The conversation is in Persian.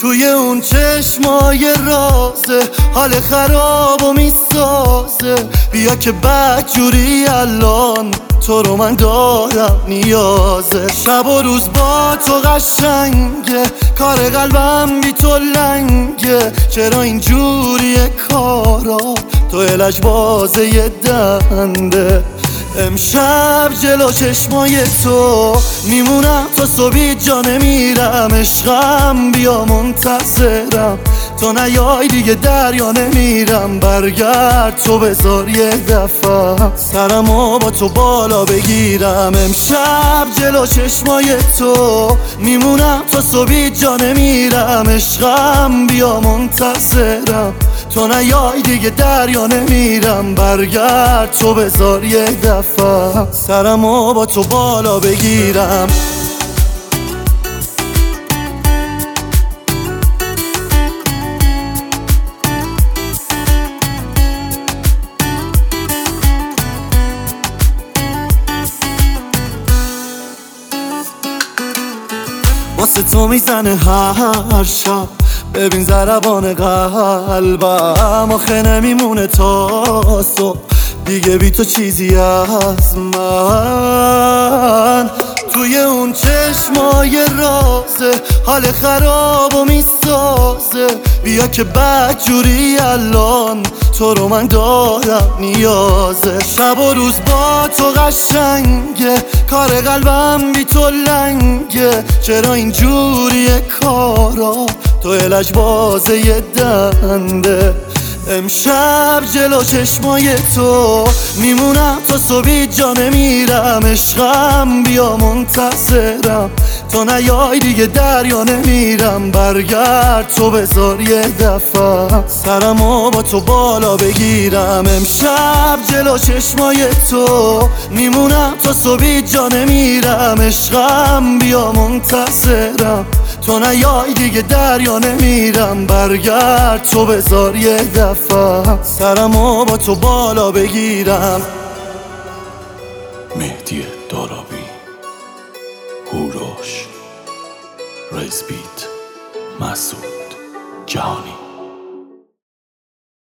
توی اون چشمای رازه حال خرابو میسازه. بیا که بدجوری الان تو رو من دارم نیازه. شب و روز با تو قشنگه، کار قلبم بی تو لنگه. چرا اینجوریه کارا، تو لجبازه یه دنده. امشب جلو چشمای تو میمونم تا صبحی جا نمیرم. عشقم بیا منتظرم، تو نیای دیگه دریا نمیرم. برگرد تو بذار یه دفعه سرمو با تو بالا بگیرم. امشب جلو چشمای تو میمونم تا صبحی جا نمیرم. عشقم بیا منتظرم، تو نیای دیگه دریا نمیرم. برگرد تو بذار یه دفعه سرمو با تو بالا بگیرم. واسه تو میزنه هر شب، ببین ضربان قلبم. آخه نمیمونه تا صبح دیگه بی تو چیزی از من. توی اون چشمای رازه حال خرابو میسازه. بیا که بدجوری الان تو رو من دارم نیازه. شب و روز با تو قشنگه، کار قلبم بی تو لنگه. چرا اینجوریه کارا، تو لجبازه یه دنده. امشب جلو چشمای تو میمونم تا صبحی جا نمیرم. عشقم بیا منتظرم، تو نیای دیگه دریا نمیرم. برگرد تو بذار یه دفعه سرمو با تو بالا بگیرم. امشب جلو چشمای تو میمونم تا صبحی جا نمیرم. عشقم بیا منتظرم، تو نیای دیگه دریا نمیرم. برگرد تو بذار یه دفعه سرمو با تو بالا بگیرم. مهدی دارابی، هوروش، ریزبیت، مسعود جهانی.